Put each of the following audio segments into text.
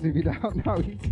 songs if you don't know it.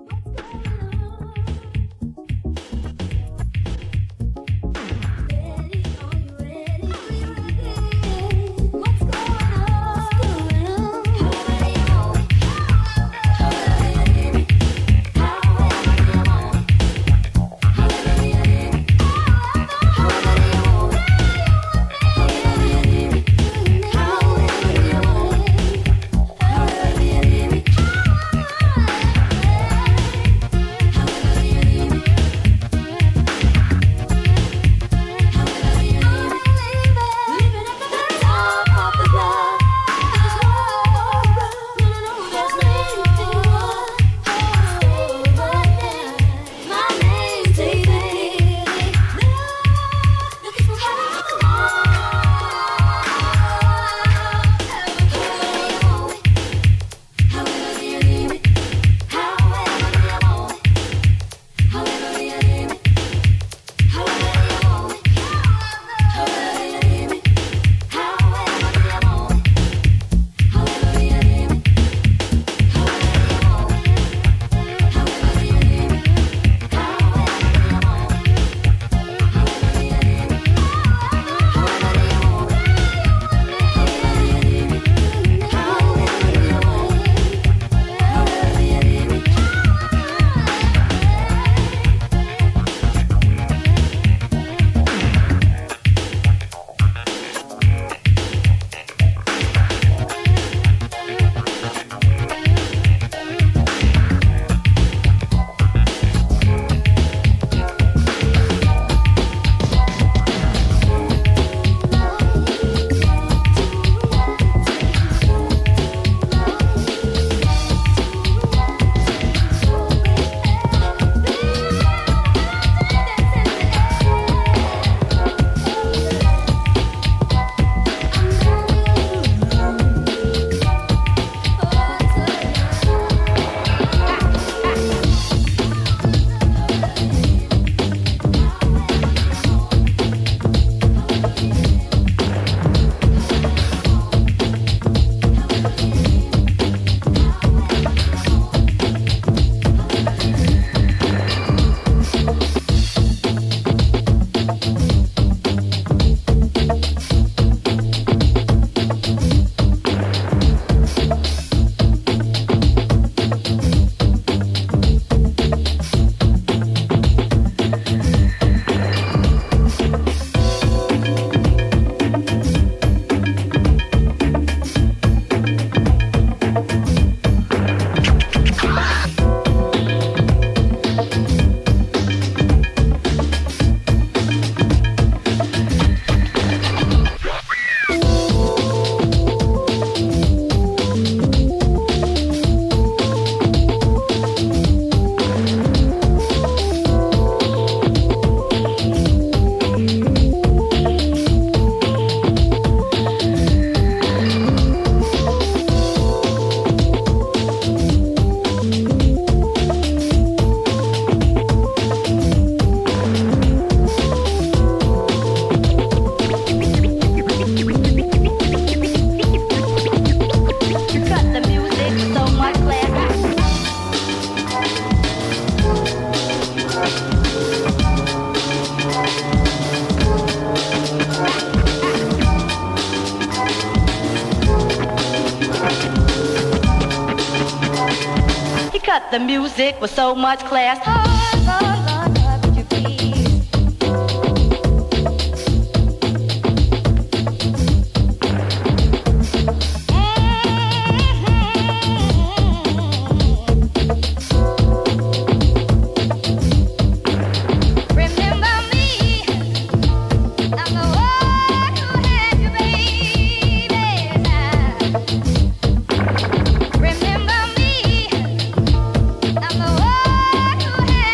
cut the music with so much class. Would you please? Remember me, I'm the one who had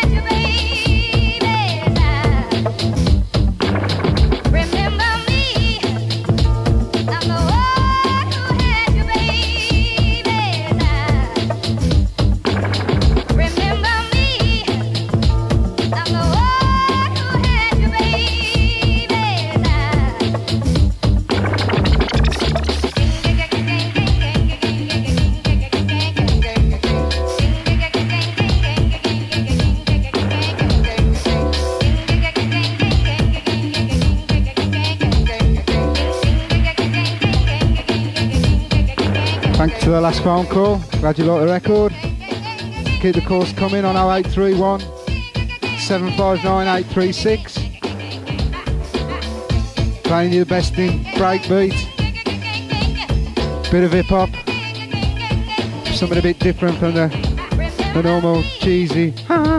to the last phone call. Glad you like the record. Keep the calls coming on 0831 759 836. Playing you the best in breakbeat, bit of hip hop, something a bit different from the normal cheesy.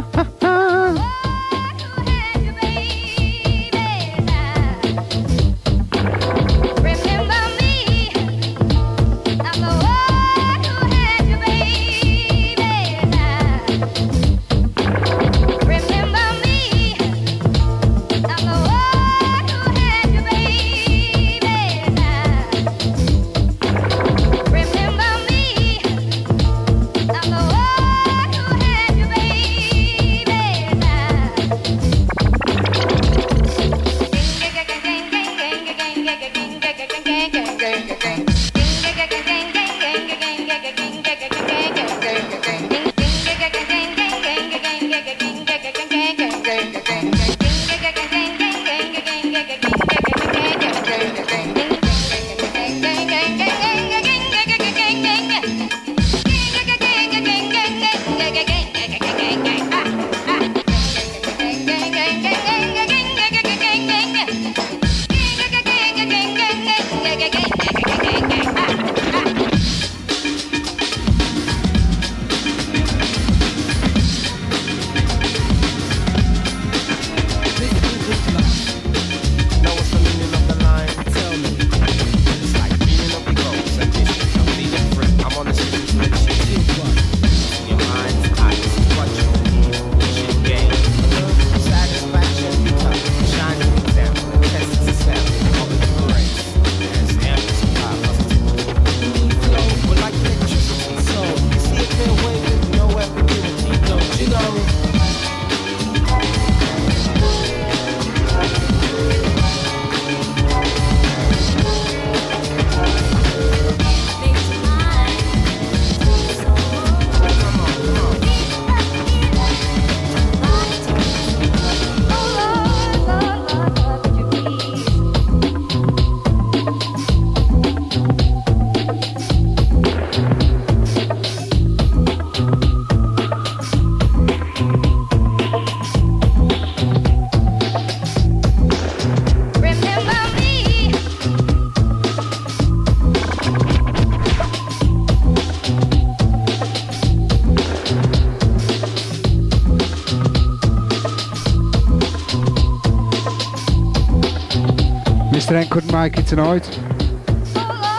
Mr. N couldn't make it tonight, so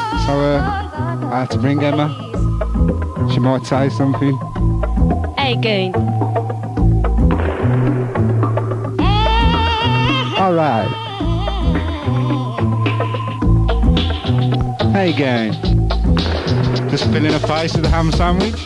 I had to bring Emma. She might say something. Hey, Goon. Alright. Hey, gang. Just filling a face with a ham sandwich.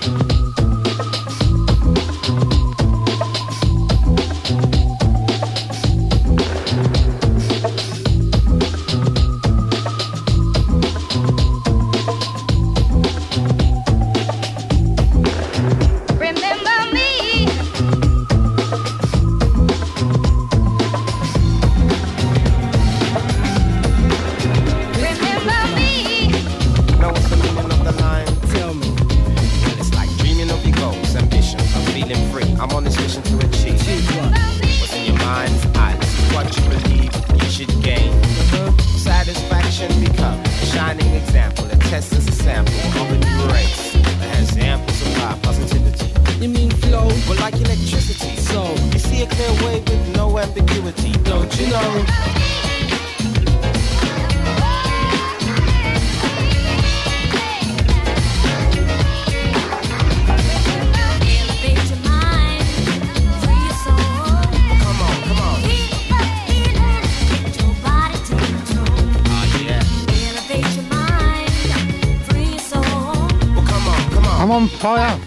I'm on fire.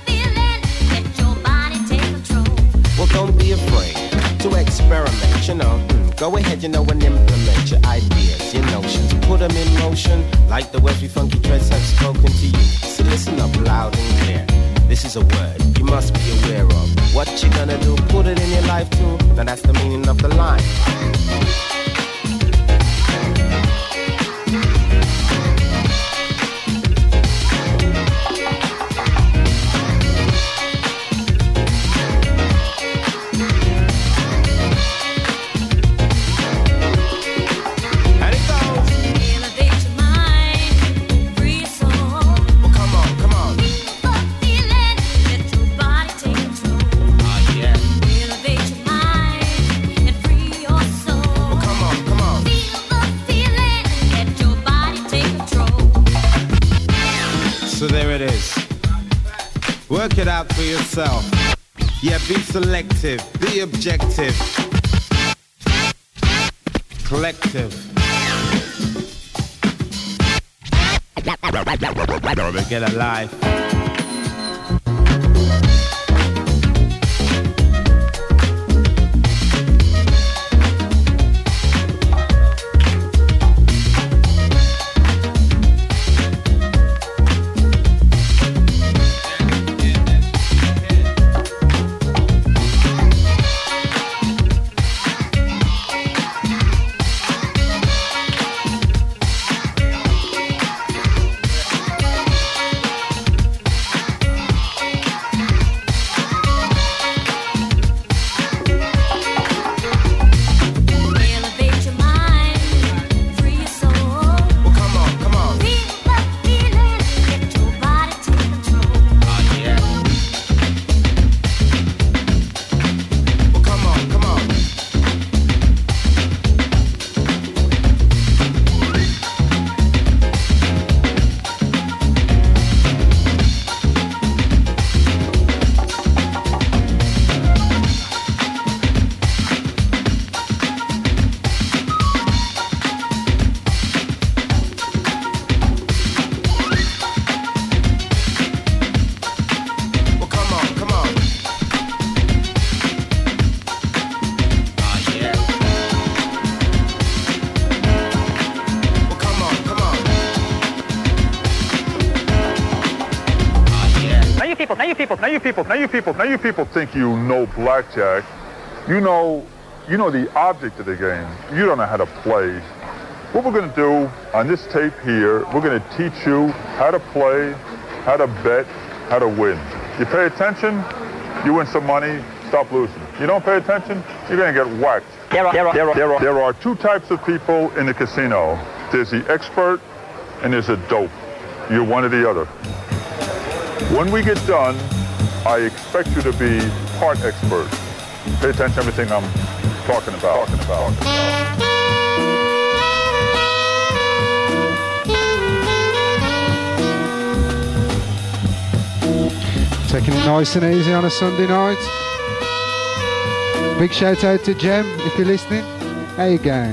Well, don't be afraid to experiment, you know. Go ahead, you know, and implement your ideas, your notions. Put them in motion, like the words we funky dreads have spoken to you. So listen up loud and clear. This is a word you must be aware of. What you gonna do, put it in your life too. Now that's the meaning of the line. out for yourself. Yeah, be selective, be objective, collective. Get alive. Now you people think you know blackjack. You know the object of the game. You don't know how to play. What we're going to do on this tape here, we're going to teach you how to play, how to bet, how to win. You pay attention, you win some money, stop losing. You don't pay attention, you're going to get whacked. There are two types of people in the casino. There's the expert and there's a dope. You're one or the other. When we get done, I expect you to be part expert. Pay attention to everything I'm talking about. Taking it nice and easy on a Sunday night. Big shout out to Jem if you're listening. How you going?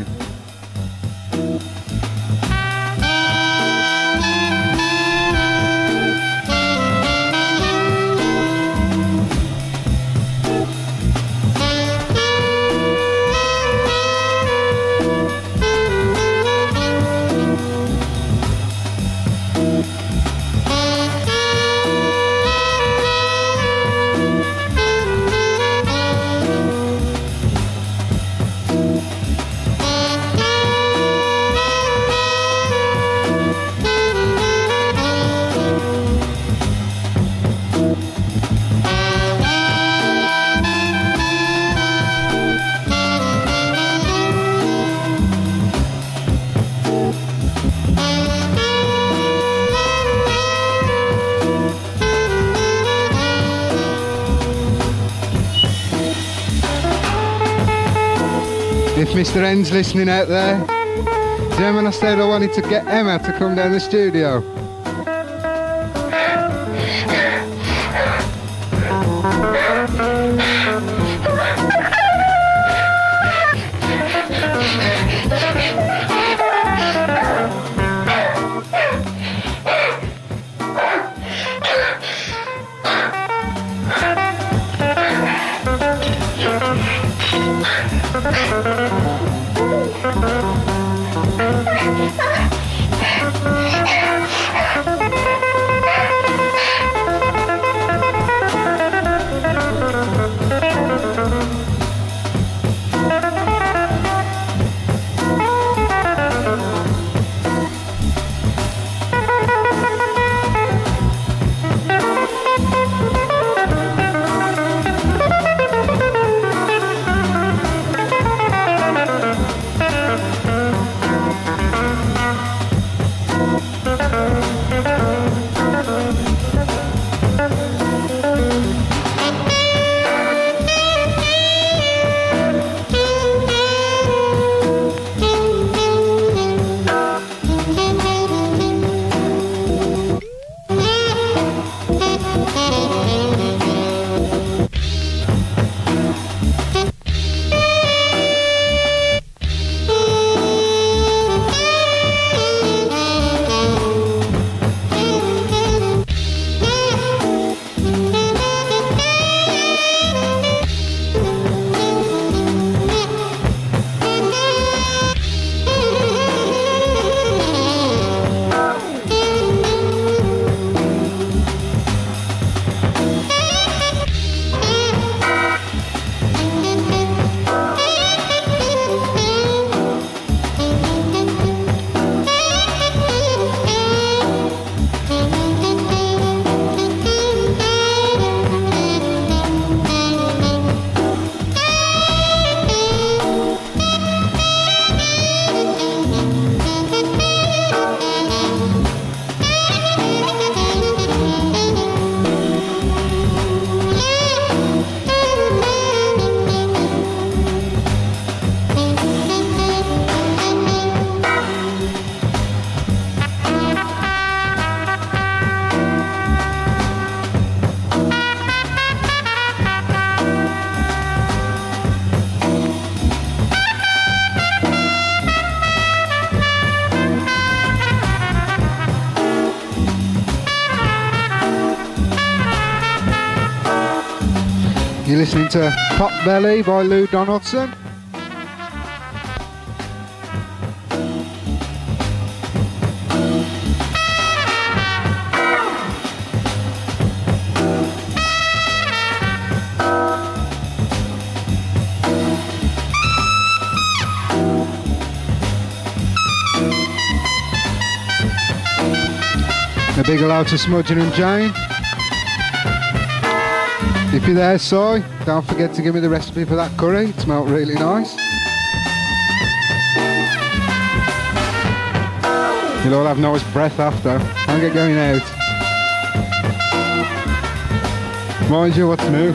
If Mr. N's listening out there, then when I said I wanted to get Emma to come down the studio. You're listening to Pop Belly by Lou Donaldson. A big hello to Smudging and Jane. If you're there, Si, don't forget to give me the recipe for that curry. It smelled really nice. You'll all have nice breath after. Don't get going out. Mind you, what's new?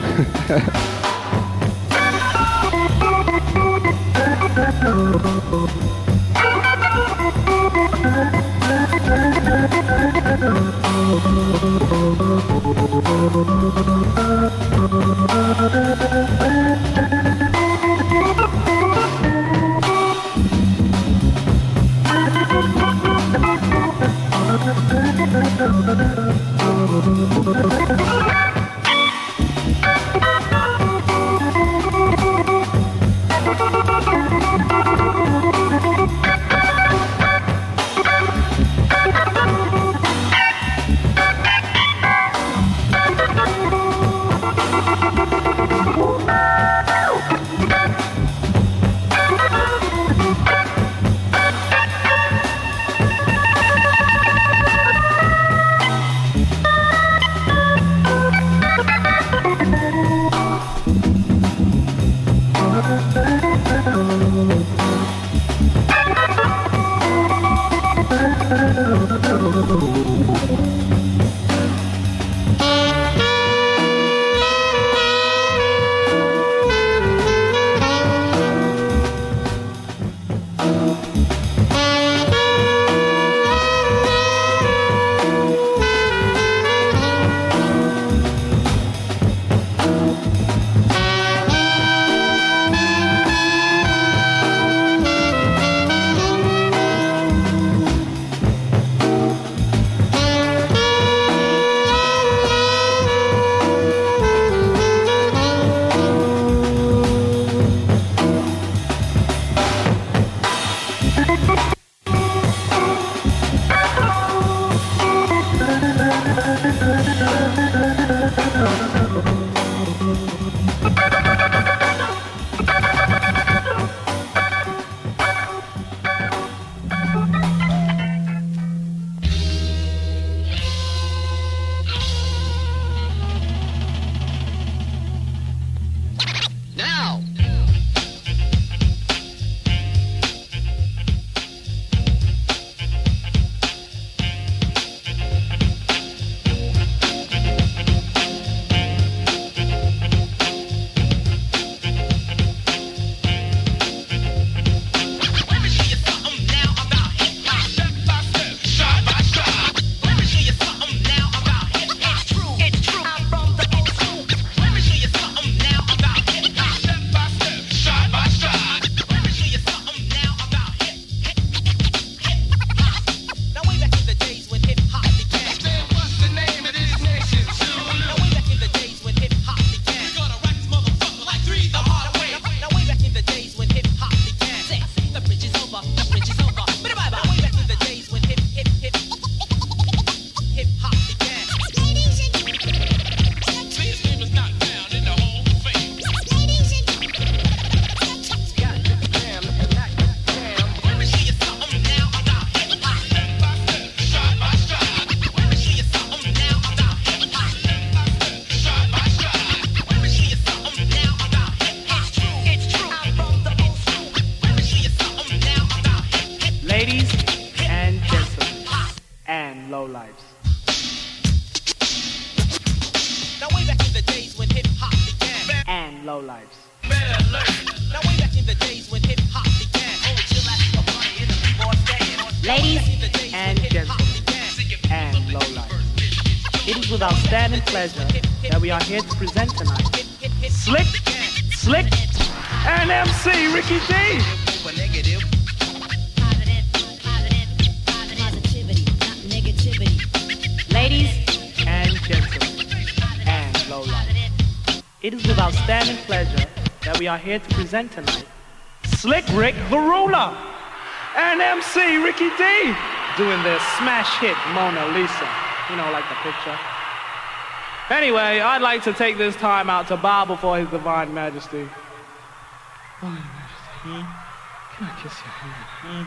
It is with outstanding pleasure that we are here to present tonight Slick Rick the Ruler and MC Ricky D doing their smash hit Mona Lisa. You know, like the picture. Anyway, I'd like to take this time out to bow before His Divine Majesty. Can I kiss your hand?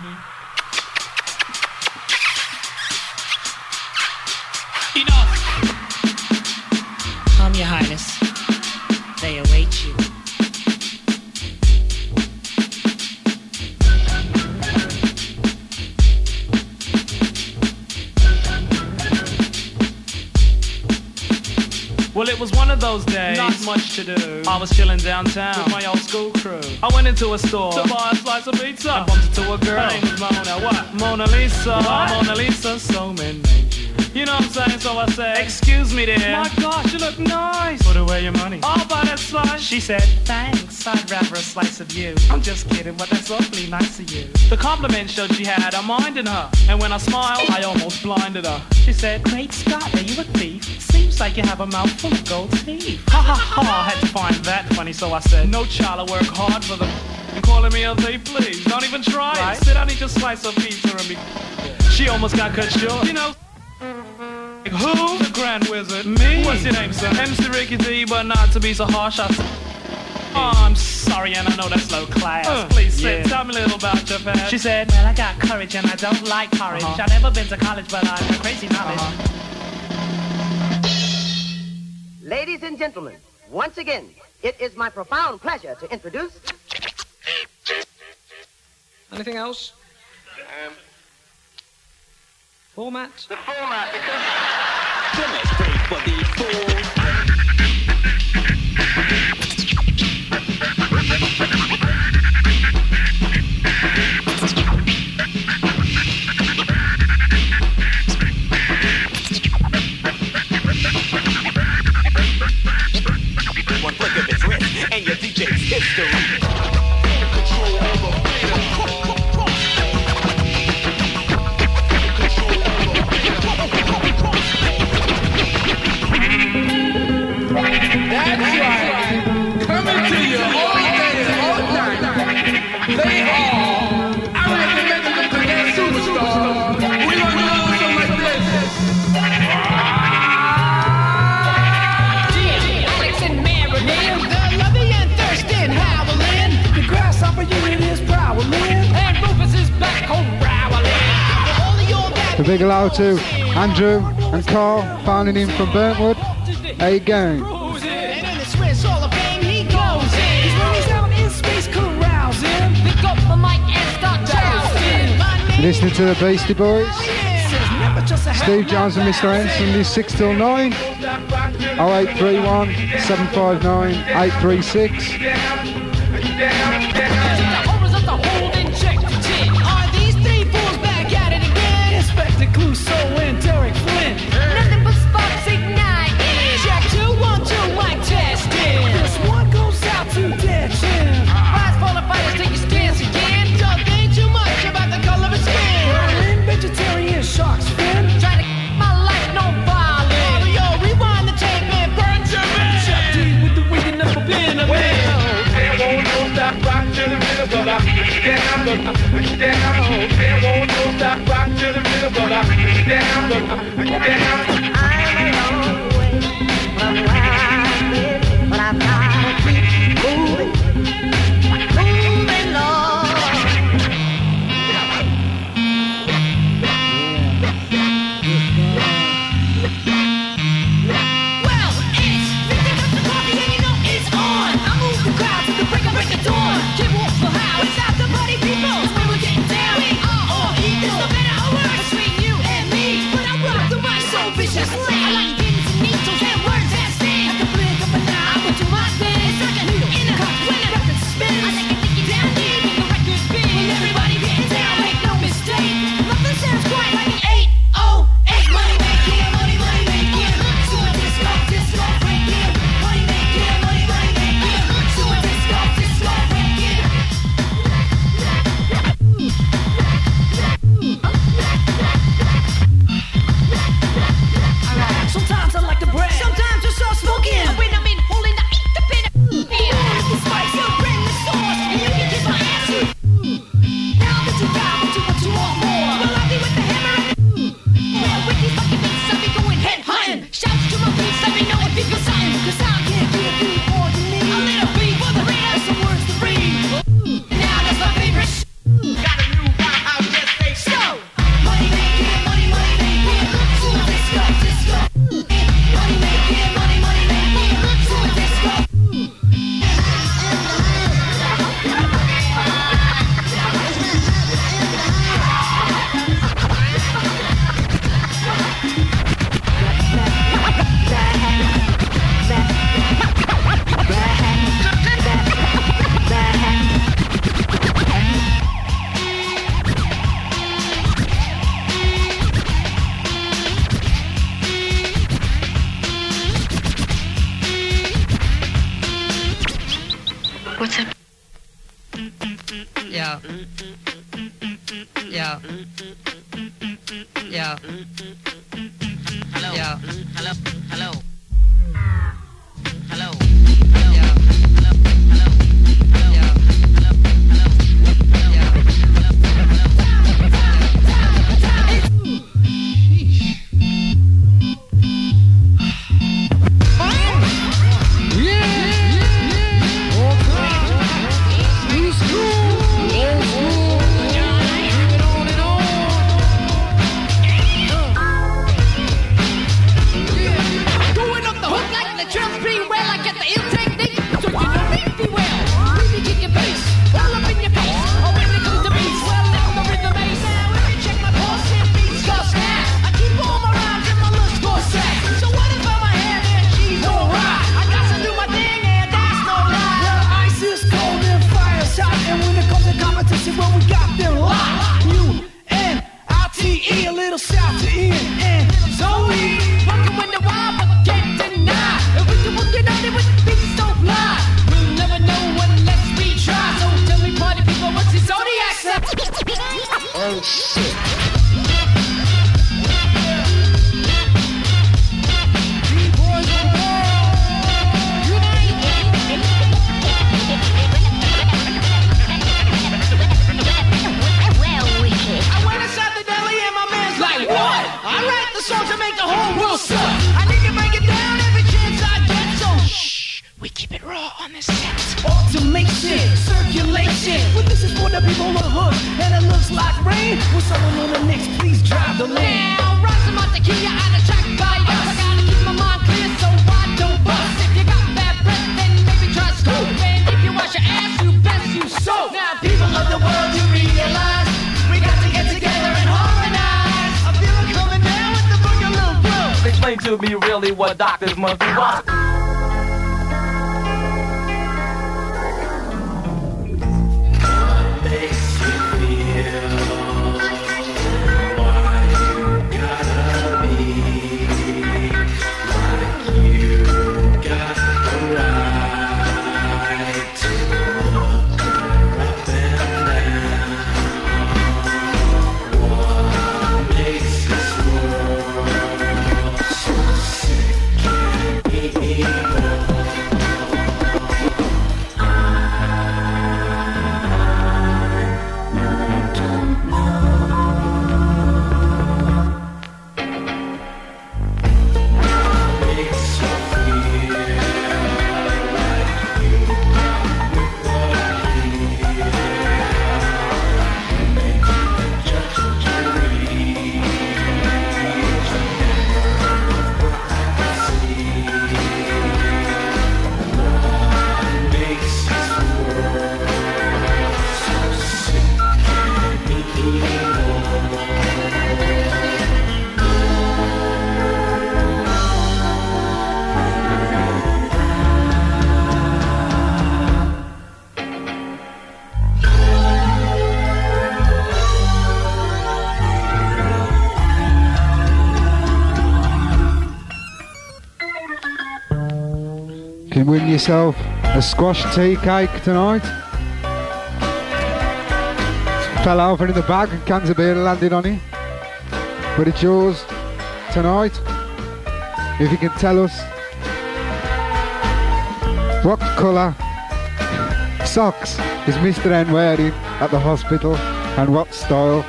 Enough! Come, Your Highness. They await you. Well, it was one of those days, not much to do. I was chilling downtown with my old school crew. I went into a store to buy a slice of pizza. I bumped into a girl. Her name was Mona. What? Mona Lisa. What? Mona Lisa, so many. You know what I'm saying? So I said, excuse me there. My gosh, you look nice. Put away your money. I'll buy that slice. She said, thanks, I'd rather a slice of you. I'm just kidding, but that's awfully nice of you. The compliment showed she had a mind in her. And when I smiled, I almost blinded her. She said, great Scott, are you a thief? Seems like you have a mouth full of gold teeth. Ha ha ha, I had to find that funny, so I said, no child, I work hard for the calling me a thief, please. Don't even try it. Sit down, eat your slice of pizza and be... She almost got cut short. You know... Who? The Grand Wizard. Me? What's your name, sir? MC Ricky D, but not to be so harsh, I said... Oh, I'm sorry, and I know that's low class. Please sit, tell me a little about your past. She said, well, I got courage and I don't like courage. I've never been to college, but I got crazy knowledge. Ladies and gentlemen, once again, it is my profound pleasure to introduce... Anything else? Format? The format, because... Chemistry for these fools. One flick of his wrist and your DJ's history. That's right. Coming to you all day and all night. They are. I'm going to make them look like that superstar. We're going to do something like this. Alex and Marilyn, they're loving and thirsty and howling. The grasshopper unit is prowling. And Rufus is back home rowling. A big hello to Andrew and Carl, phoning in from Burntwood. How you going? Listening to the Beastie Boys. Steve Jones and Mr. Henson is 6 till 9. 0831 759 836. Are these three fools back at it again? Inspector Clouseau and Derek Flint. Nothing but sparks igniting. Check 212, mic testing. This one goes out to Dead Chin. Rise for the fighters, take your stance again. Don't think too much about the color of skin. Berlin vegetarian sharks fin. Try to my life, no violence. Mario, rewind the tape and burn to me. Chef D with the winging up a bin of it. They won't no stop rock to the middle, but I down, but down. They won't no stop rock to the middle, but I down, but down. I'm a long way from where I've been, but I've got to keep moving, moving on. Well, it's 50 cups of coffee and you know it's on. I move the crowd to the break of the dawn. Give walk for how it's out the party people. We were getting down. We are all equal. There's no better or worse between you and me. But I rock the mic so vicious. Yeah. Yeah. Yeah. Hello. Yeah. Hello. Hello. Hello. Yeah. Hello. Hello. Yeah. Hello. Hello. Yeah. Oh shit. Automation, circulation. Well, this is for the people on the hood, and it looks like rain. With someone on the next, please drive the lane. Now, rise my tequila on the track by us. I gotta keep my mind clear so I don't bust. If you got bad breath, then maybe try scope. And if you wash your ass, you best you soap. Now, people of the world, you realize we got to get together and harmonize. I feel it coming down with the boogaloo blue. Explain to me really what doctors must be watching. Can win yourself a squash tea cake tonight. Fell over in the bag and cans of beer landed on it. But it's yours tonight. If you can tell us what colour socks is Mr. N wearing at the hospital and what style.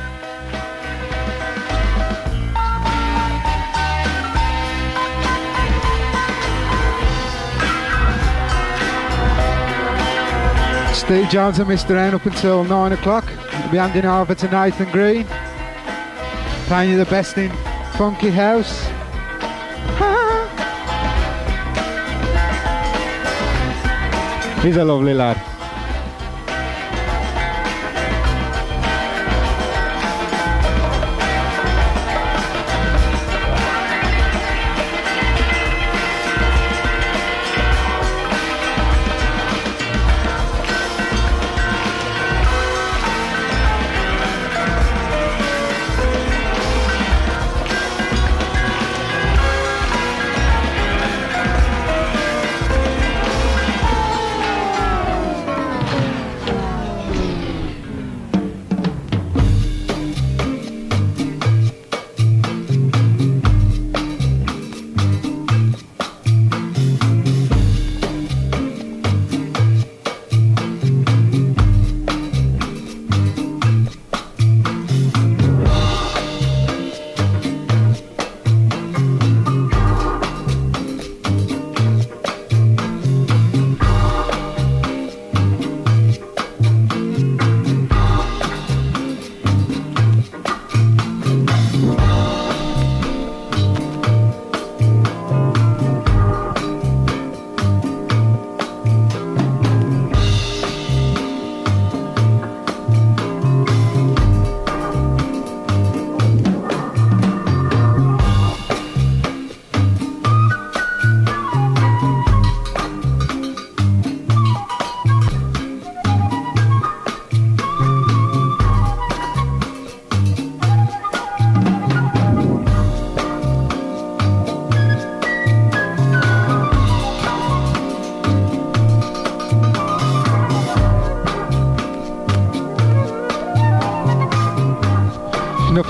Steve Jones and Mr. N up until 9 o'clock. We'll be handing over to Nathan Green, playing you the best in funky house. He's a lovely lad.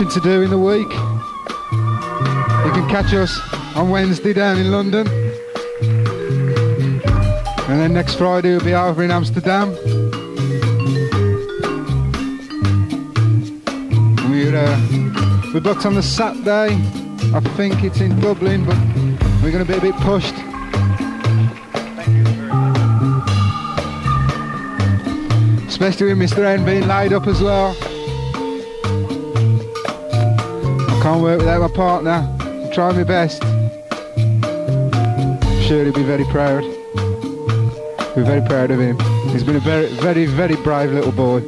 nothing to do in the week, you can catch us on Wednesday down in London. And then next Friday we'll be over in Amsterdam. We're booked on the Saturday. I think it's in Dublin, but we're going to be a bit pushed. Especially with Mr. N being laid up as well. I can't work without my partner. I'm trying my best. I'm sure he'll be very proud. We're very proud of him. He's been a very, very, very brave little boy.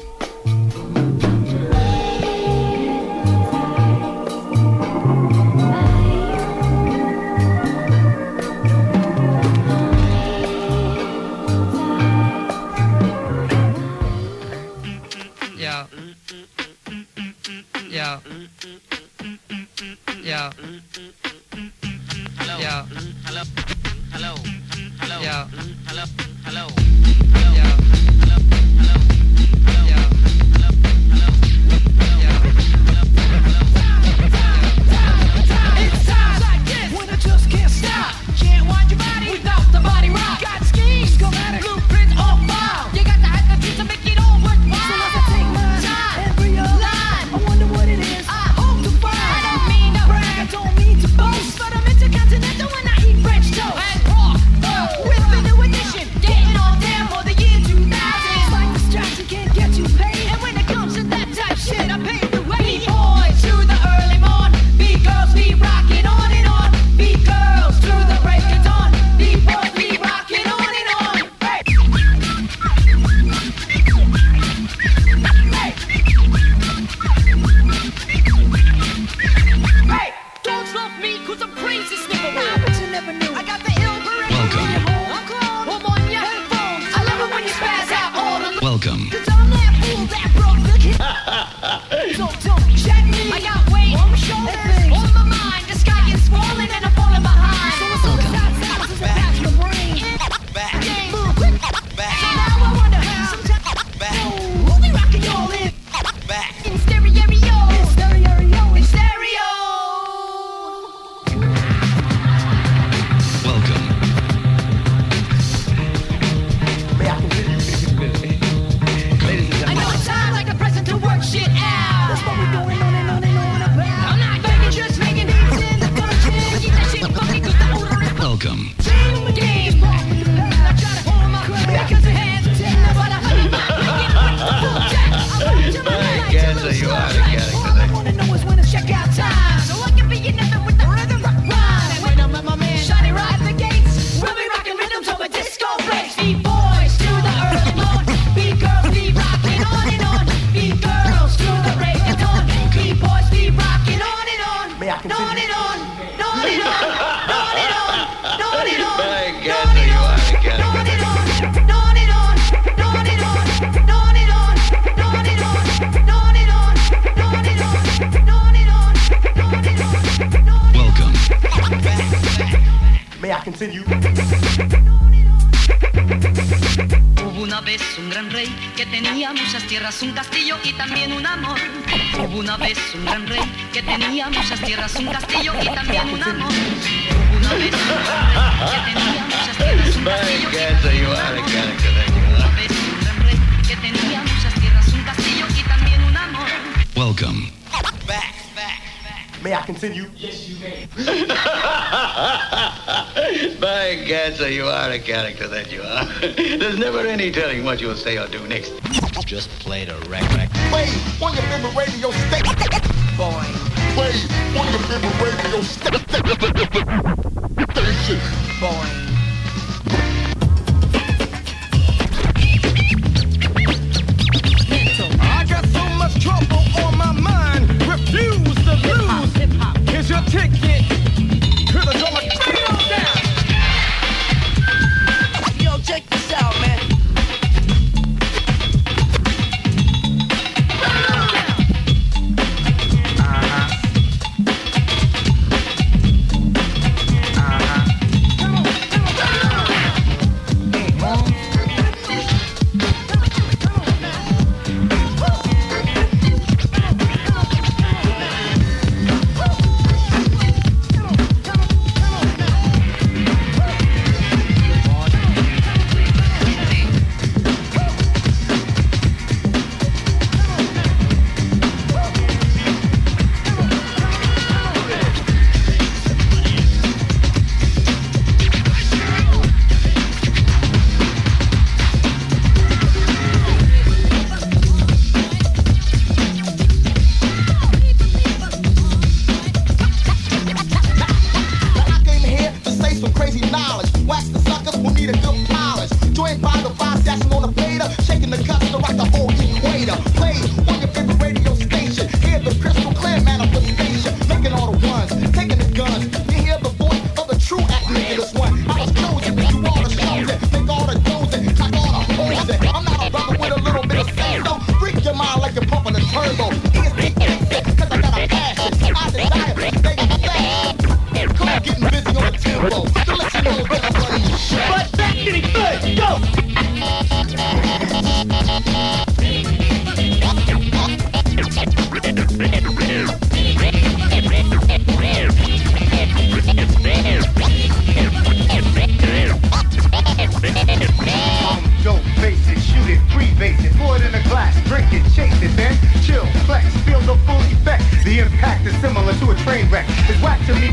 Hubo una vez un gran rey que tenía muchas tierras, un castillo y también un amor. Hubo una vez un gran rey que tenía muchas tierras, un castillo y también un amor. Hubo una vez un gran rey que tenía muchas tierras, un castillo y también un amor. Hubo una vez un gran rey que tenía muchas tierras, un castillo y también un amor. Welcome. May I continue? Yes, you may. By gad, so you are a character, that you are. There's never any telling what you'll say or do next. Just play the record. Wait, on your favorite radio station. Boy. Wait, on your favorite radio station. Boy. I got so much trouble on my mind. Refuse to lose. Here's your ticket. Here's the drummer. Bring it on down. Yo, check this out, man. Come on, come on.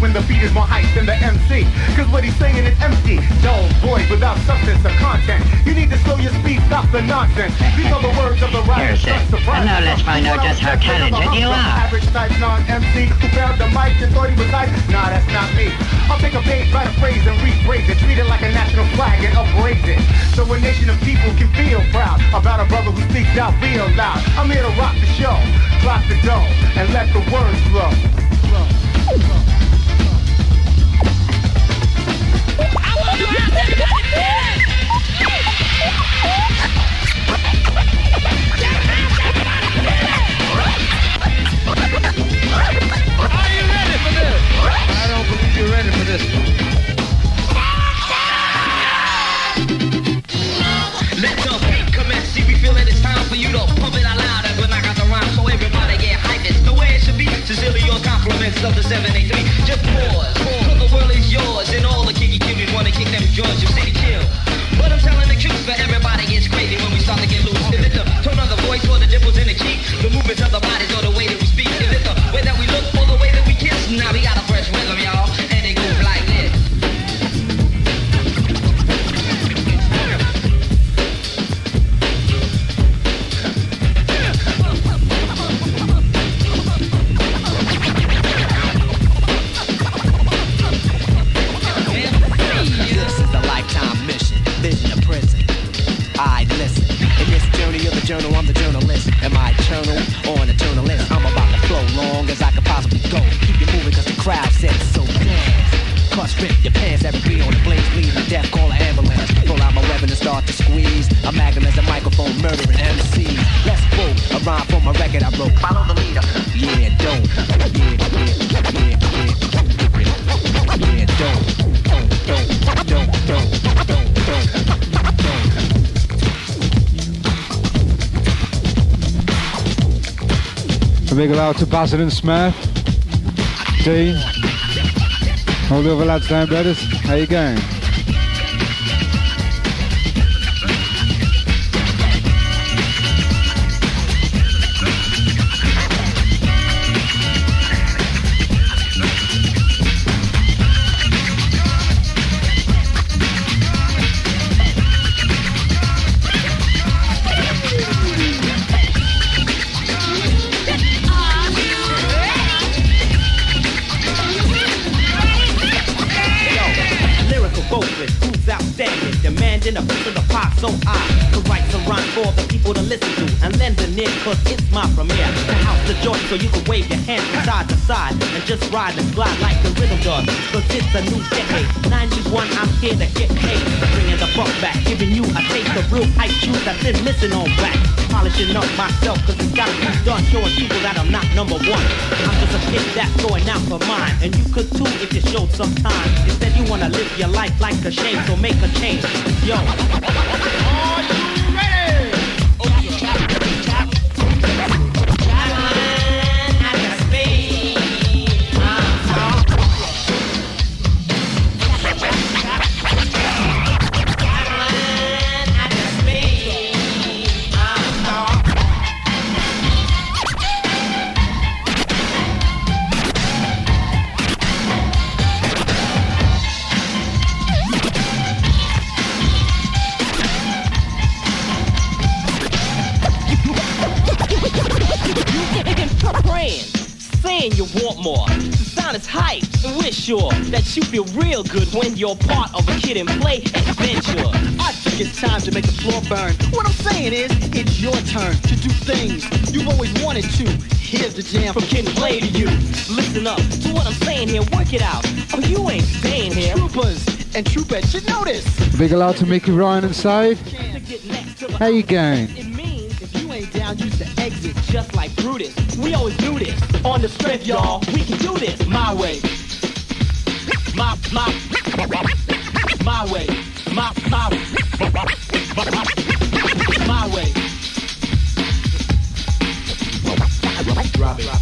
when the beat is more hype than the MC. Cause what he's saying is empty, dull, void, without substance or content. You need to slow your speed, stop the nonsense. These are the words of the writer. And now let's find out just how talented you are. Average type non-MC who found the mic and thought he was hype. Nah, that's not me. I'll take a page, write a phrase and rephrase it. Treat it like a national flag and upraise it. So a nation of people can feel proud about a brother who speaks out real loud. I'm here to rock the show, drop the dough, and let the words flow. Are you ready for this? I don't believe you're ready for this. Let the beat commence. See, we feel it. It's time for you to pump it out loud as when I got the rhyme, so everybody get hyped. It's the way it should be. Sincerely, your compliments of the 783. Just pause. For the world is yours, and all the kicky cuties want to kick them joints. You city kill. But I'm telling the truth, but everybody gets crazy when we start to get loose. Is it the tone of the voice or the dimples in the cheek? The movements of the bodies or the way that we speak? Is it the way that we look or the way that we kiss? Now we got a fresh rhythm, y'all, and it goes like this. This is a lifetime mission, vision of prison. I listen. In this journey of the journal, I'm the journalist. Am I eternal or an eternalist? I'm about to flow long as I can possibly go. Keep you moving cause the crowd said so dance. Cuss, rip your pants, every beat on the blaze, bleeding to death, call an ambulance. Pull out my weapon and start to squeeze. A magnum as a microphone, murdering MCs. Let's go, a rhyme for my record I wrote. Follow the leader. Yeah, don't. Yeah, don't. A big hello to Bassett and Smith, Dean, all the other lads down, brothers. How you going? Demanding a piece of the pop, so I could write some rhyme for the people to listen to and lend an ear, cause it's my premiere. The house the joint so you can wave your hands from side to side and just ride and glide like the rhythm does, cause it's a new decade. 91, I'm here to get paid, bringing the funk back, giving you a taste of real hype tunes that's been missing on wax. Polishing up myself cause it's gotta be done, showing people that I'm not number one. I'm just a kid that's going out for mine, and you could too if you showed some time. Instead you wanna live your life like a shame, so make a change. Yo. Are you ready? Saying you want more, the sound is hype, and we're sure that you feel real good when you're part of a kid and play adventure. I think it's time to make the floor burn. What I'm saying is, it's your turn to do things you've always wanted to. Here's the jam from Kid and Play to you. Listen up to what I'm saying here, work it out. Oh, you ain't staying here. Troopers and troopettes should know this. Big hello to Mickey, Ryan and Sade. How you going? Down used to exit just like Brutus. We always do this on the strength, y'all. We can do this my way. My way. My way. Drop it.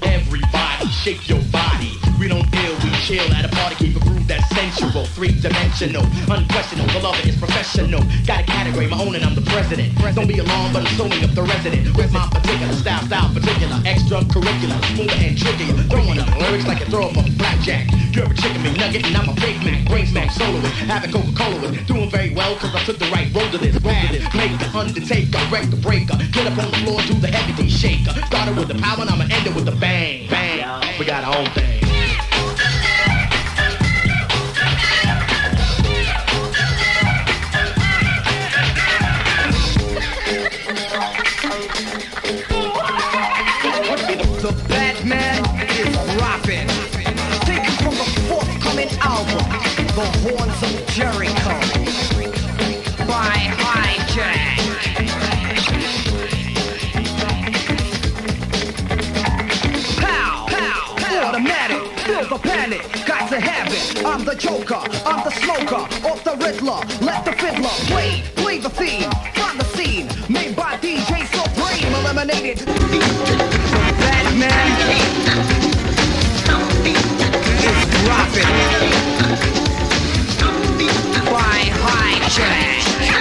Everybody shake your body. We don't deal, we chill at a party, keep a groove that's sensual. 3 dimensional. intentional, unquestionable. The lover is professional. Got a category, my own, and I'm the president. Don't be alarmed, but I'm sewing up the resident with my particular style particular, extracurricular, smoother and trickier. Throwing up lyrics like a throw up a blackjack. You're a chicken McNugget, and I'm a Big Mac. Brain smack soloist, having Coca-Cola with. Doing very well, cause I took the right road to this path. Make the undertaker, wreck the breaker. Get up on the floor, do the heavy shaker. Started with the power, and I'ma end it with the bang. Bang, we got our own thing. The Batman is rapping. Take it from the forthcoming album, The Horns of Jericho, by Hijack. Pow, pow, automatic, feel the panic, got to have it. I'm the Joker, I'm the smoker, off the Riddler, let the fiddler play the theme, find the scene, made by DJ Supreme, eliminated. Batman is dropping by Hijack.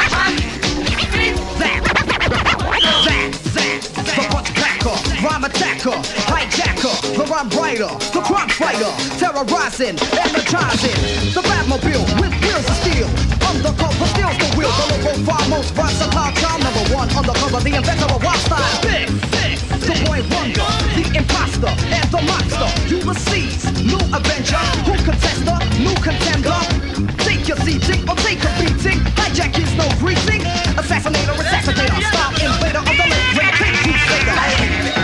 The punch packer, rhyme attacker, hijacker, the rhyme writer, the crime fighter, terrorizing, energizing, the Batmobile with wheels of steel. Undercover steals the wheel, the local far most versatile child, number one undercover, the inventor of wild style. The boy wonder, the imposter, and the monster. Ulysses, new avenger, who contester, new contender. Take your seating or take a beating. Hijack is no greasing. Assassinator, assassinator, style invader of the late great King Crusader.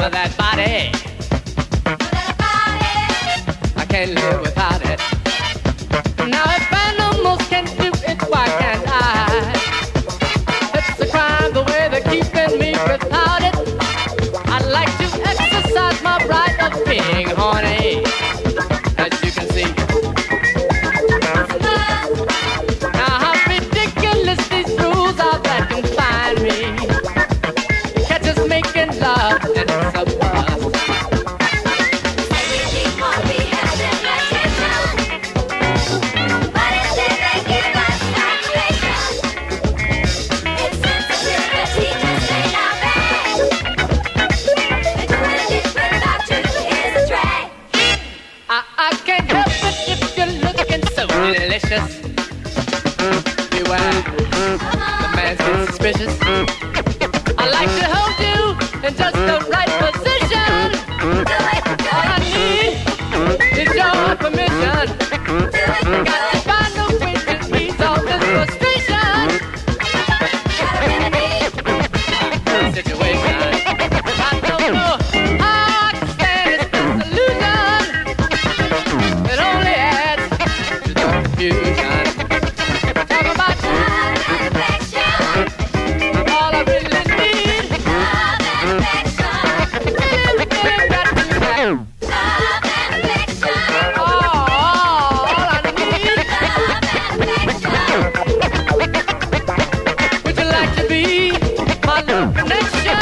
of that body. I can't live without it. Now if animals can do it, why can't I? It's a crime the way they're keeping me without it. I'd like to exercise my right of being horny, as you can see. Now how ridiculous these rules are that confine me. Catch us making love and it's a buzz. Delicious. Beware, the man seems suspicious. I like to hold you in just the right position. All I need is your permission. Got to find a way to ease all this frustration. Situation. I don't know how I can stand this illusion. It only adds confusion. Talk about love and affection. All I really need is love and affection. You got to have love and affection. All I need is love and affection. Would you like to be my love connection?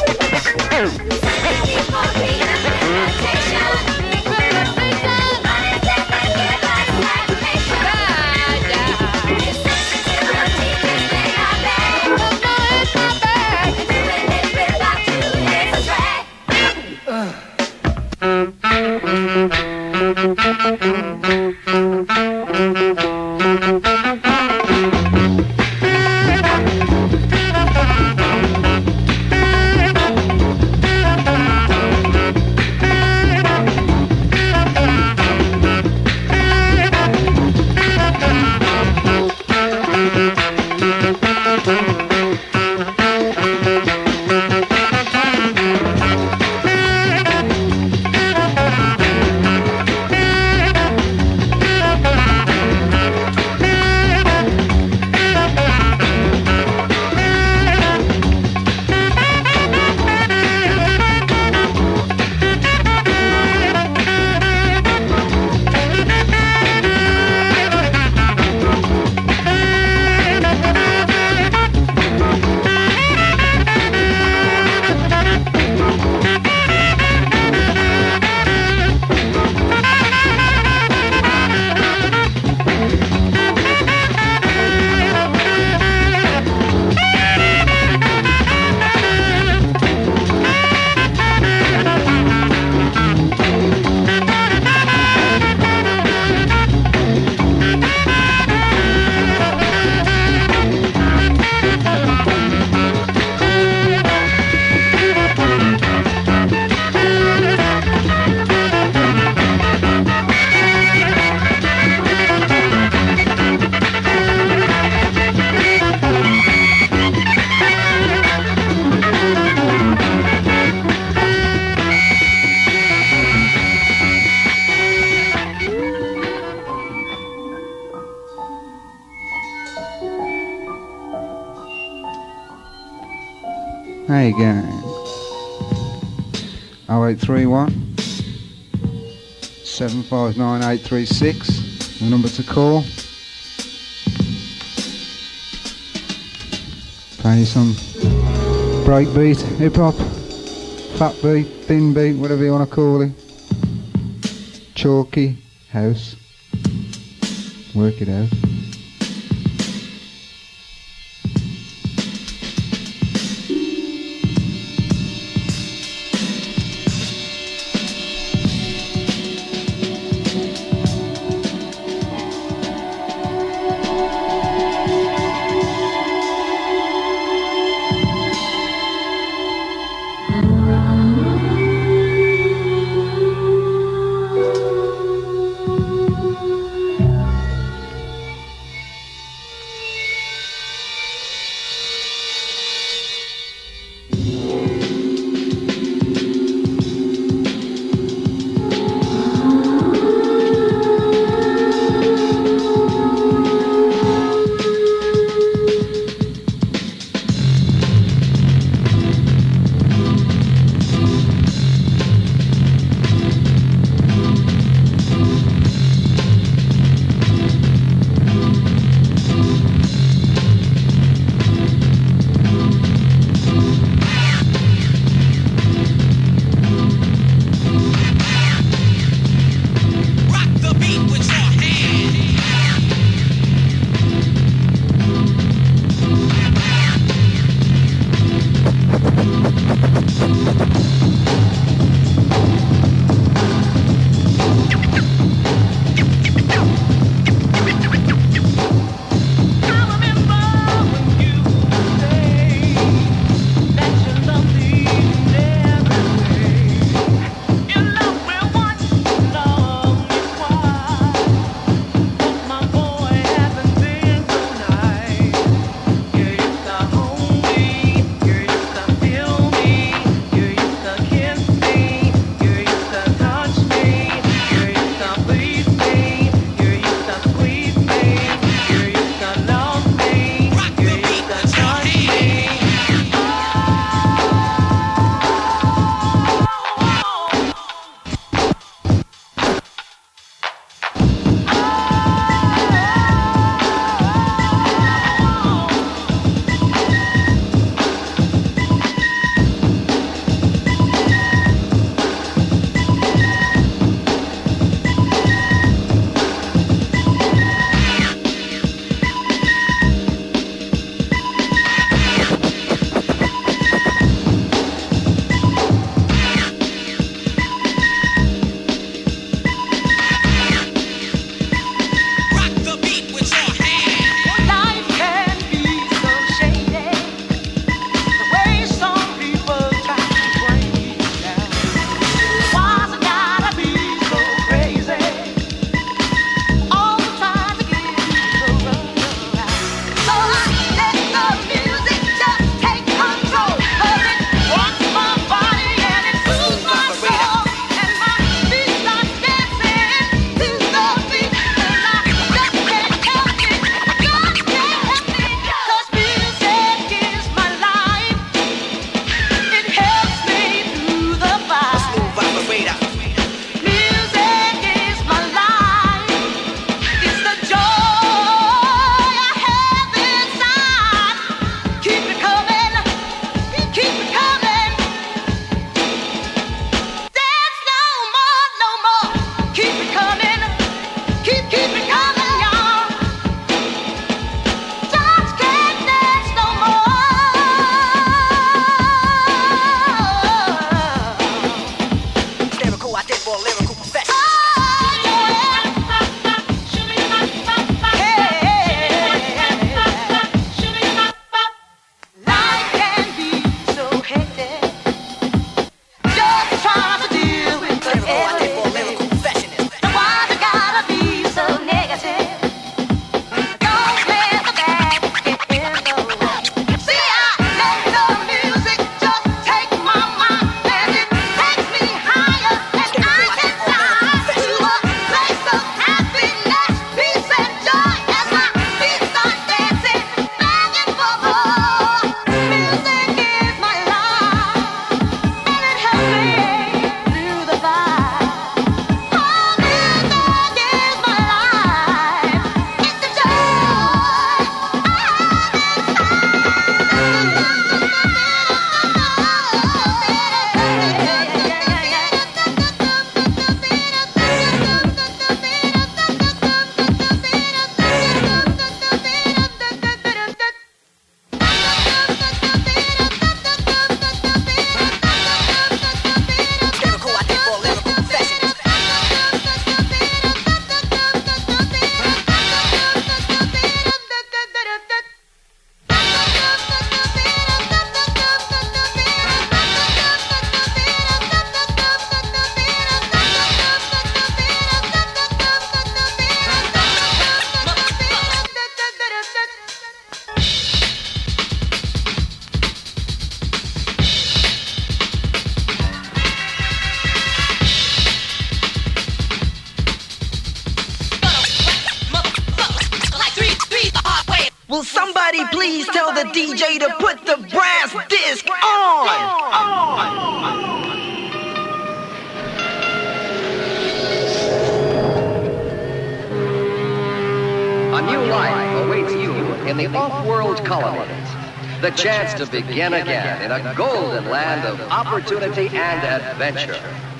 Hey gang. 0831 759 836, the number to call. Play some breakbeat, hip hop, fat beat, thin beat, whatever you want to call it. Chalky, house. Work it out. for lyrical perfection. Will somebody please tell the DJ to put the brass disc on? A new life awaits you in the off-world colonies. The chance to begin again in a golden land of opportunity and adventure.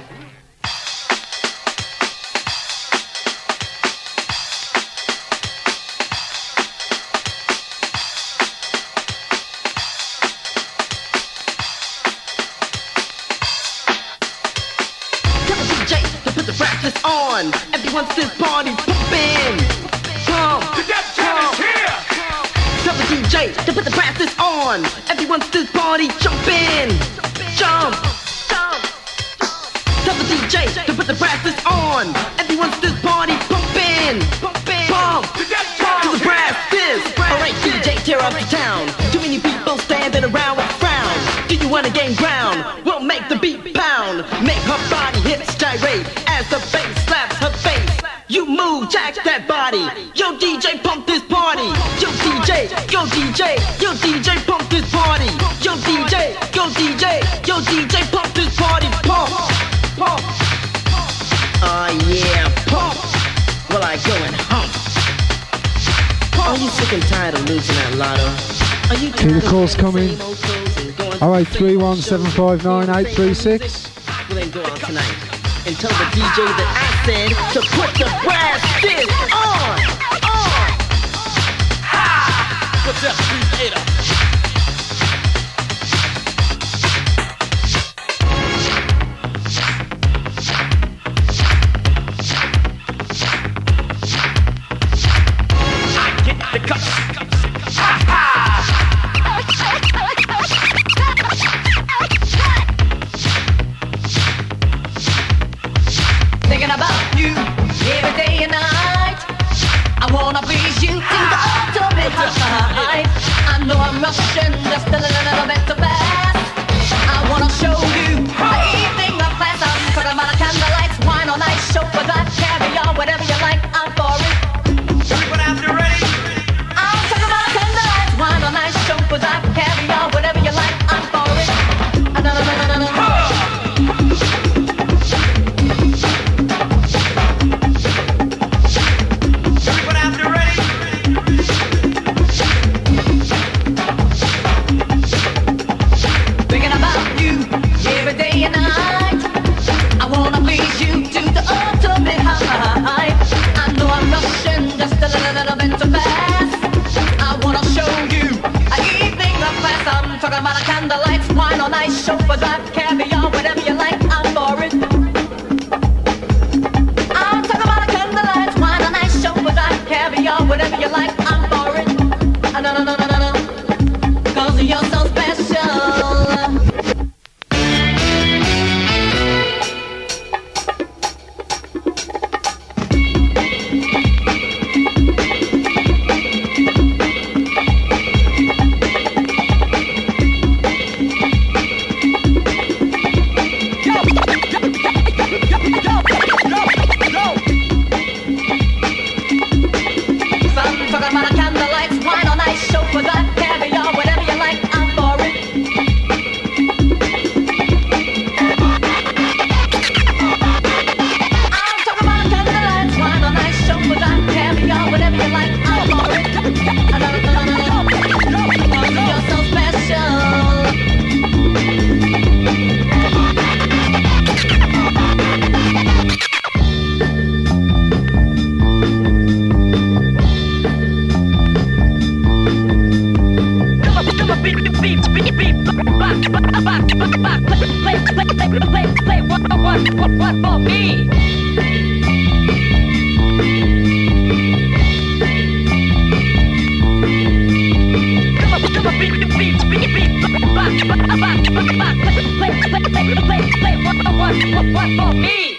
On. Everyone says party pumping. Pump. The Def Jam is here. Tell the DJ to put the brass on. Everyone says party jumping. Jump. Jump. Tell the DJ to put the brass on. Everyone says party pumping. Pump. To the brass is. Alright, DJ, tear up the town. Too many people standing around with frowns. Do you wanna gain ground? We'll make the beat pound. Make her body hips gyrate as the bass slaps her face. You move, jack that body. Yo DJ, pump this party. Yo DJ, yo DJ, yo DJ, pump this party. Yo DJ, yo DJ, yo DJ, pump this party. Pump, pump. Yeah, pump. Well, I go and hump. Are you sick and tired of losing that lotto? Are you Keep the calls coming. 0831759836. We'll then go on tonight and tell the DJ that I said to put the brass disc on. Ha! What's up, Creator? I get the cups. Ha ha! Thinking about you every day and night. I wanna please you to the ultimate height. I know I'm rushing just a little bit too fast. I wanna show you the evening of class. I'm talking about a candlelight, wine all night, chauffeur drive, caviar, whatever you like. I'm for it. Everybody out there ready? I'm talking about a candlelight, wine all night, chauffeur drive, caviar, whatever you like. I'm for it. No. Thinking about you me. What for me?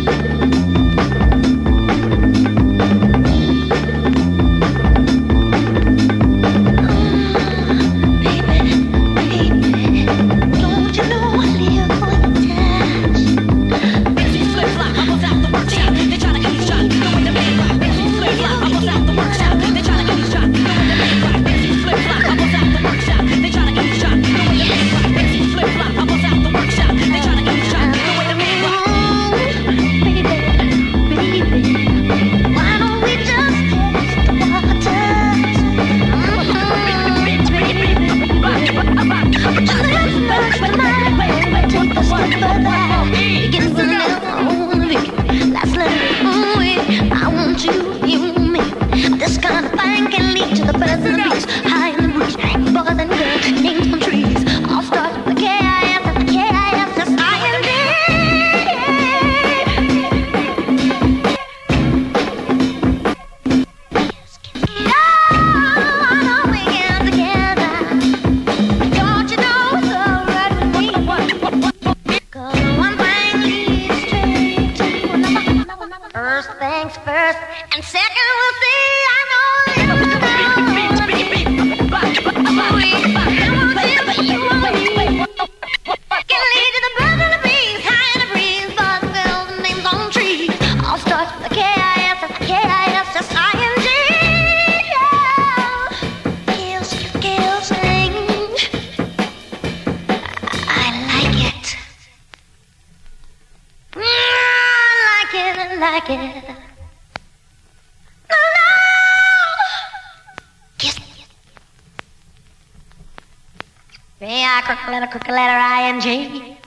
Crooked letter I-N-G.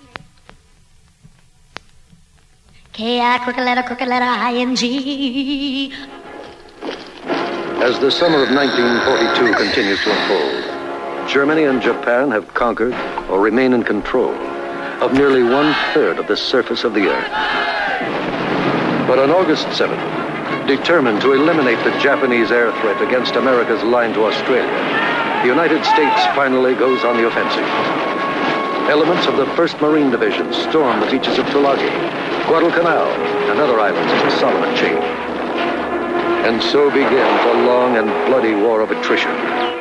K-I, crooked letter I-N-G. As the summer of 1942 continues to unfold, Germany and Japan have conquered or remain in control of nearly 1/3 of the surface of the earth. But on August 7th, determined to eliminate the Japanese air threat against America's line to Australia, the United States finally goes on the offensive. Elements of the 1st Marine Division storm the beaches of Tulagi, Guadalcanal, and other islands of the Solomon Chain. And so begins a long and bloody war of attrition.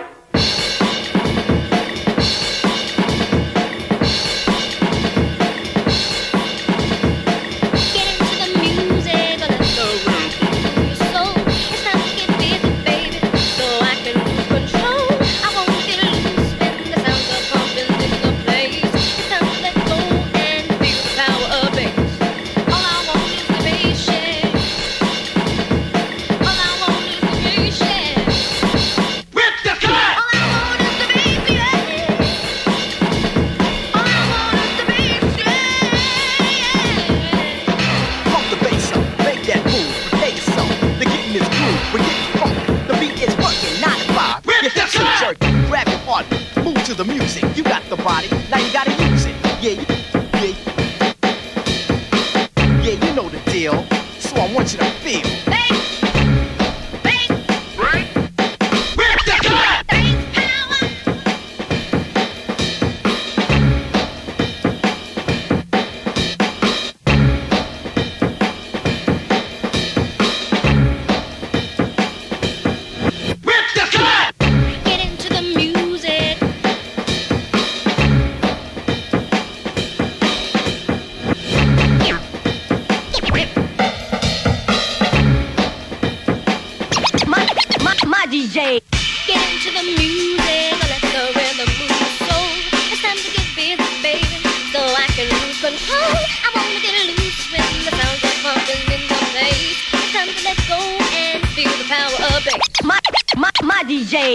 My DJ.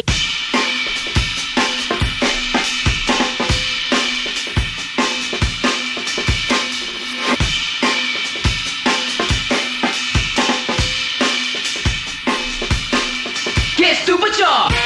Get supercharged.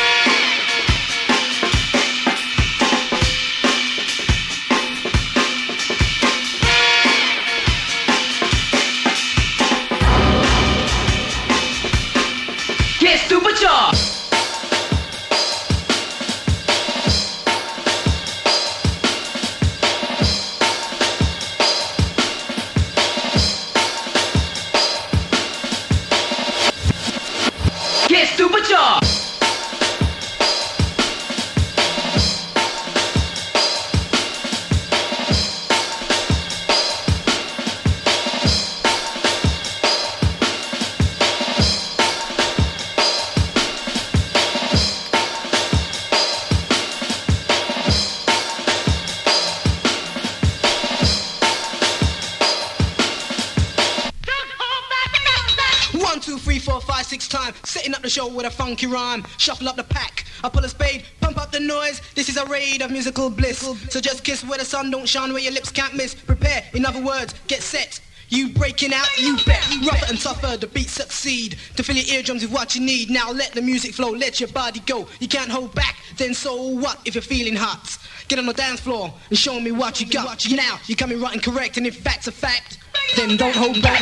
3, 4, 5, 6 times, setting up the show with a funky rhyme. Shuffle up the pack, I pull a spade, pump up the noise. This is a raid of musical bliss. So just kiss where the sun don't shine, where your lips can't miss. Prepare, in other words, get set. You breaking out, you bet. Rougher and tougher, the beats succeed. To fill your eardrums with what you need. Now let the music flow, let your body go. You can't hold back, then so what if you're feeling hot? Get on the dance floor and show me what you got. Now you're coming right and correct, and if fact's a fact, then don't hold back.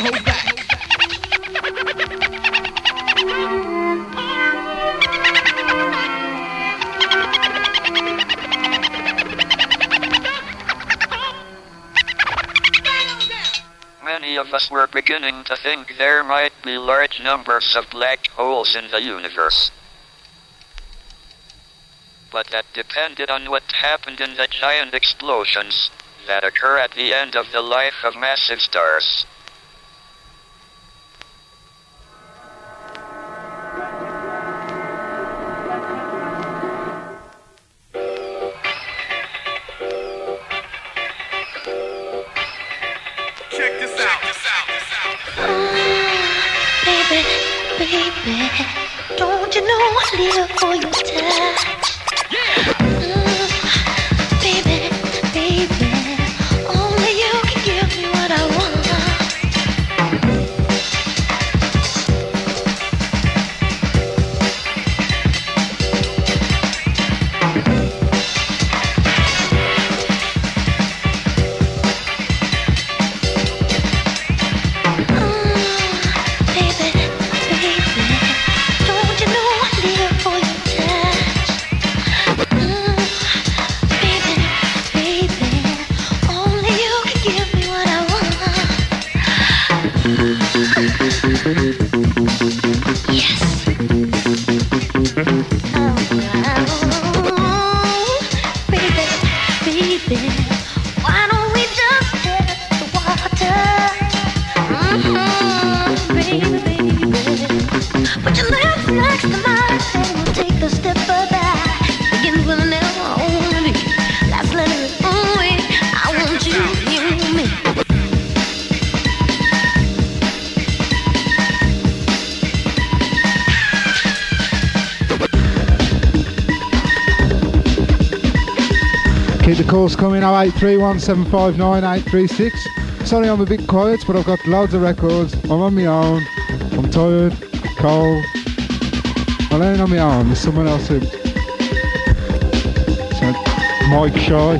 Many of us were beginning to think there might be large numbers of black holes in the universe. But that depended on what happened in the giant explosions that occur at the end of the life of massive stars. Baby, don't you know I live for your touch? Baby, only you can give me what I want. Keep the calls coming, 0831 759 836. Sorry I'm a bit quiet, but I've got loads of records. I'm on my own. I'm tired, cold. I'm laying on my own. There's someone else who... Mike Shy.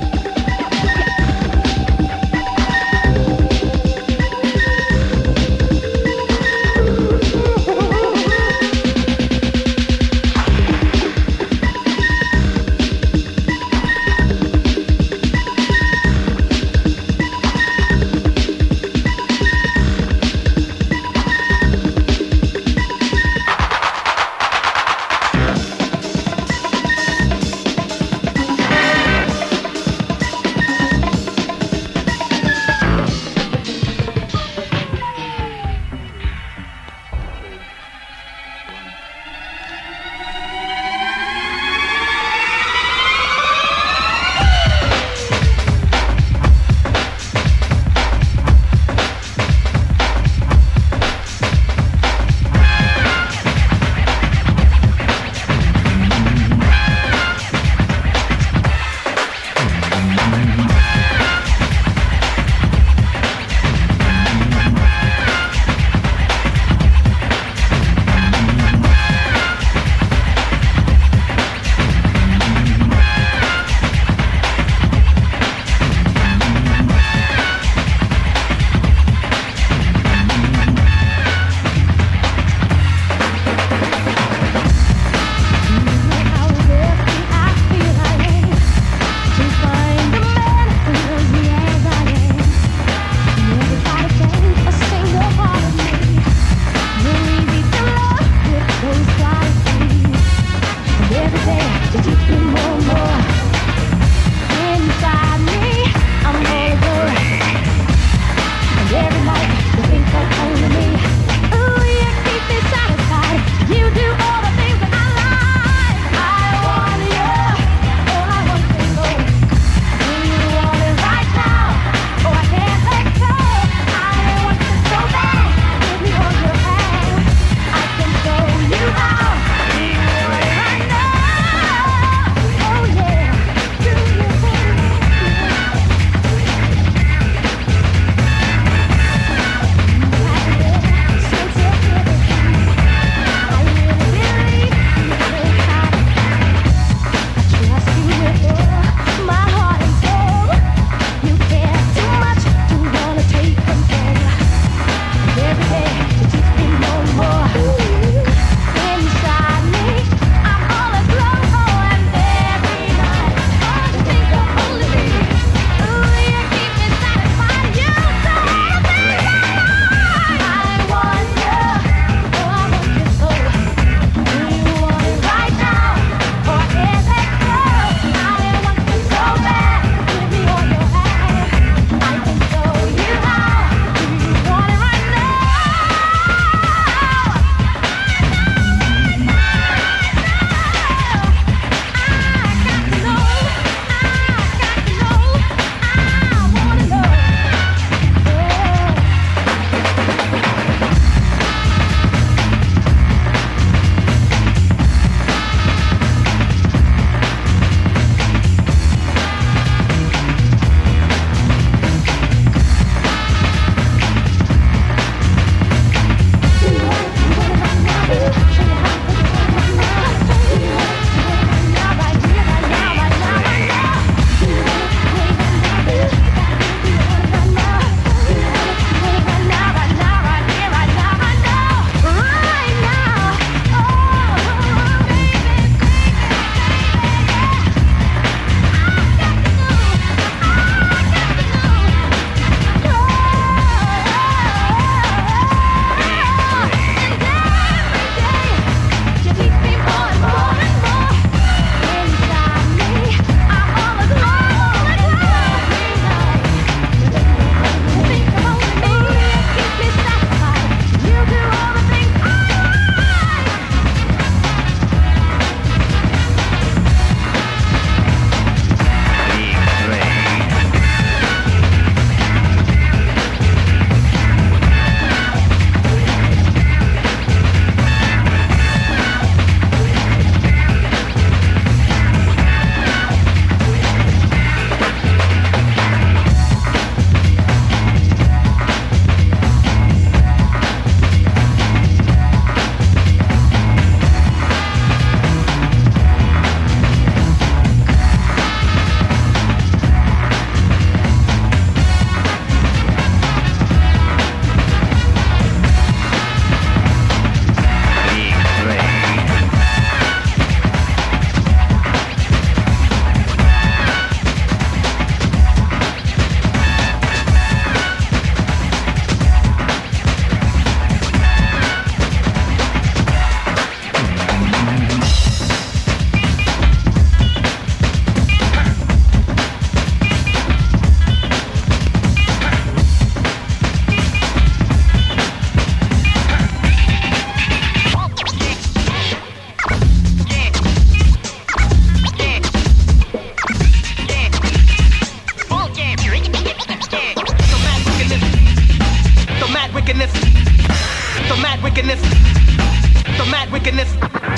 wickedness, the mad wickedness, the mad wickedness.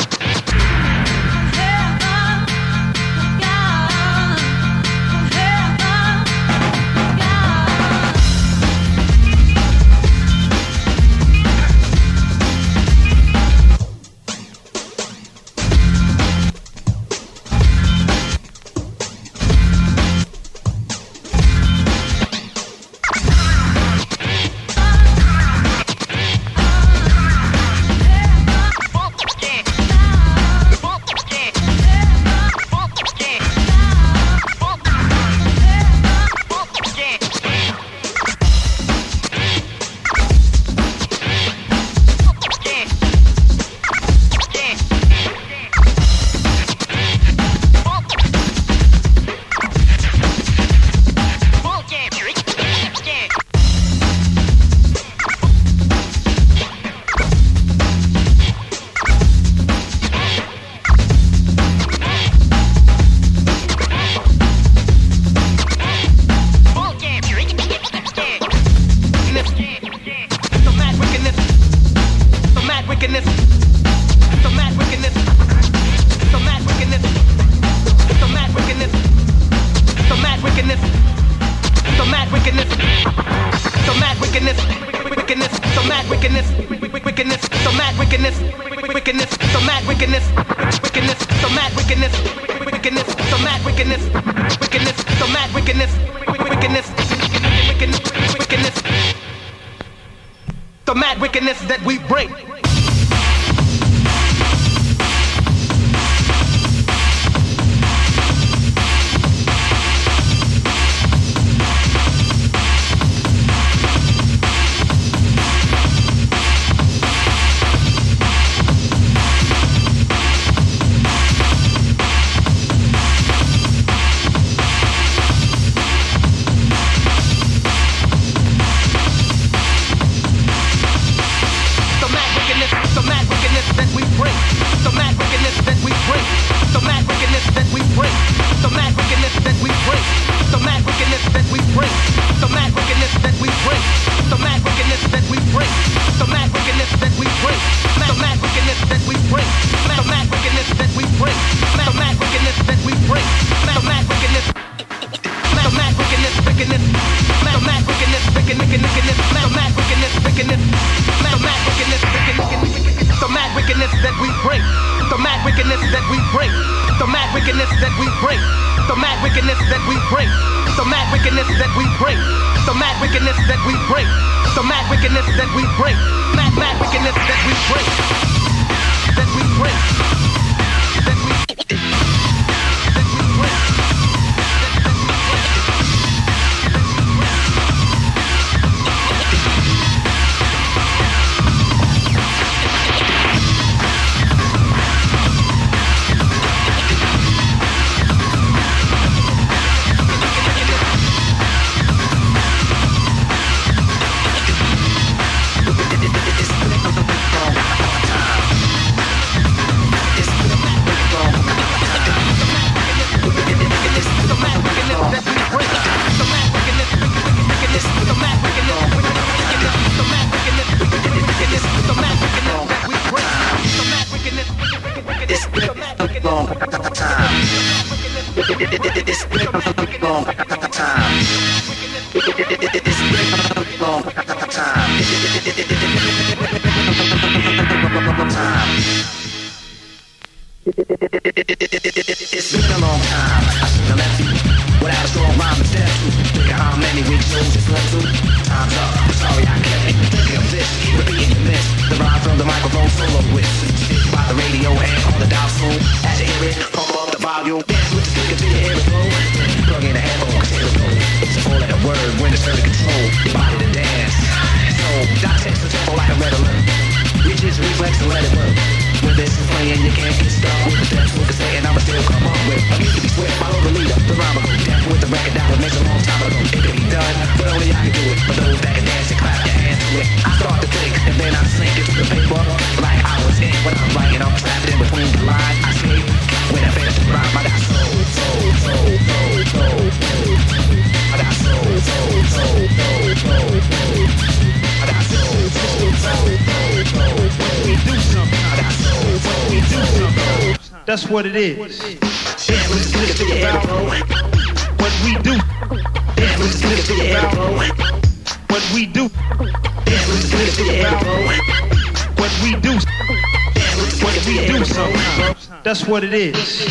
The mad wickedness that we bring. It's been a long time. I should've left you without a strong rhyme to step to. Think of how many weeks shows it's left to. Time's up. I'm sorry I kept it. Thinking of this, repeating your miss. The rhyme from the microphone solo with. By the radio and on the dial soon. As you hear it, pump up the volume. Dance with the speaker till you hear it go. Plug in the headphone, cause here it goes. It's a four-letter word when it's under control. Your body to dance. So, dissect the tempo like a red alert. Reach reflex and let it work. When this is playing, you can't get stuck with the steps. Look and say, and I'ma still come up with. I used to be swift, follow the leader, the rhyme will go. Death with the record that was made a long time ago. It could be done, but only I can do it. But That's what it is. It's just about what we do. It's just about what we do. It's just about what we do. What we do sometimes. That's what it is.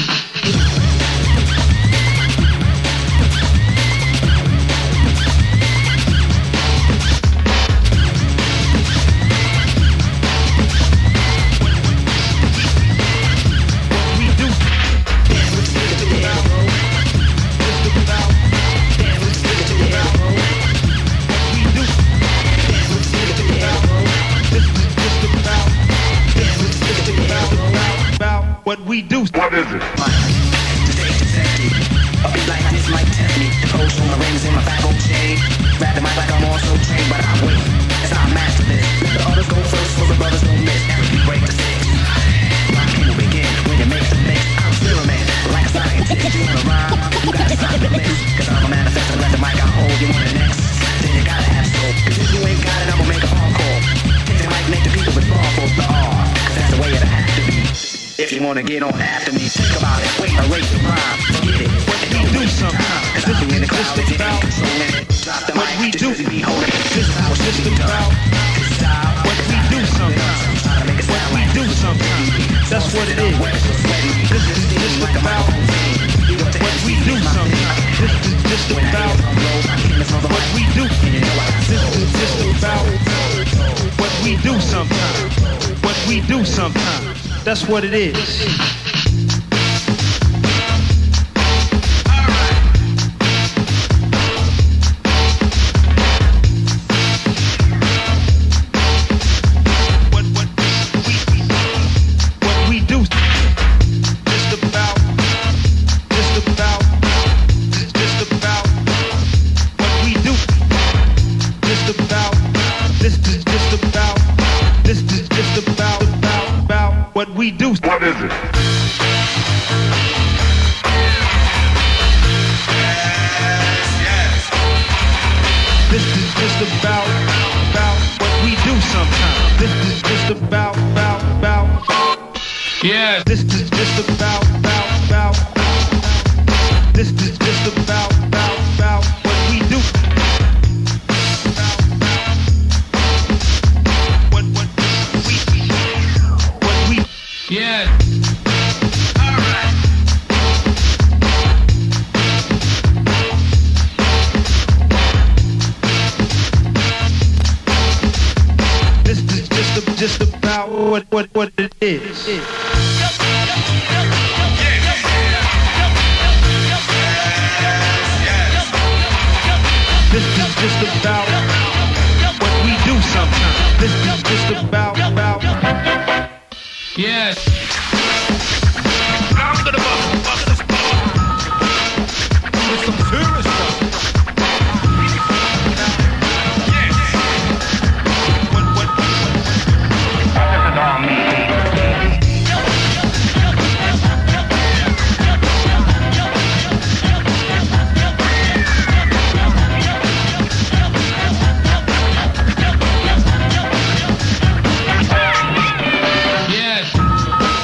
What we do. What is it? A beat like this might test me. The coach on my rings in my back on chain. Rap the mic like I'm also trained, but I wait. That's how I master this. Let the others go first, so the brothers don't miss. Every beat break the six. Rock will begin when you make the mix. I'm still a man, like a scientist. You wanna rhyme? You gotta sign the mix. Cause I'm a manifest and let the mic I hold. You want it next? Then you gotta have soul. Cause if you ain't got it, I'ma make a encore. Take the mic, make the people respond for the R. Cause that's the way it have to be. If you wanna get on after me, think about it. Wait, erase the rhyme. Forget it. What they do sometimes. Cause I'm in the cloud, if you ain't controlling it. Drop the mic, what we do. Be holding it. This is how it's just about what we do sometimes. What we do sometimes. That's what it is. This is just about what we do sometimes. This is just about what we do. This is just about what we do sometimes. What we do sometimes. That's what it is. What we do. What is it? This is just about what we do sometimes. This is just about. Yeah. This is just about. This is just about what we do. Yeah. All right. This is just about what it is. This is just about what we do sometimes. This is just about. Yes. I'm gonna bust this ball with some serious stuff. Yes. What? This is all me. Yes.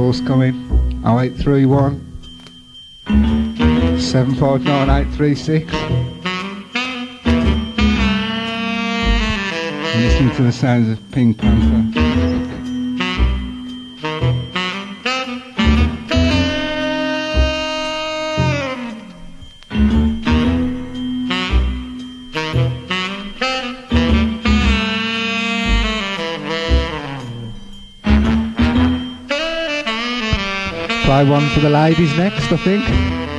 calls coming. 0831 759 836. Listening to the sounds of Pink Panther. Play one for the ladies next, I think.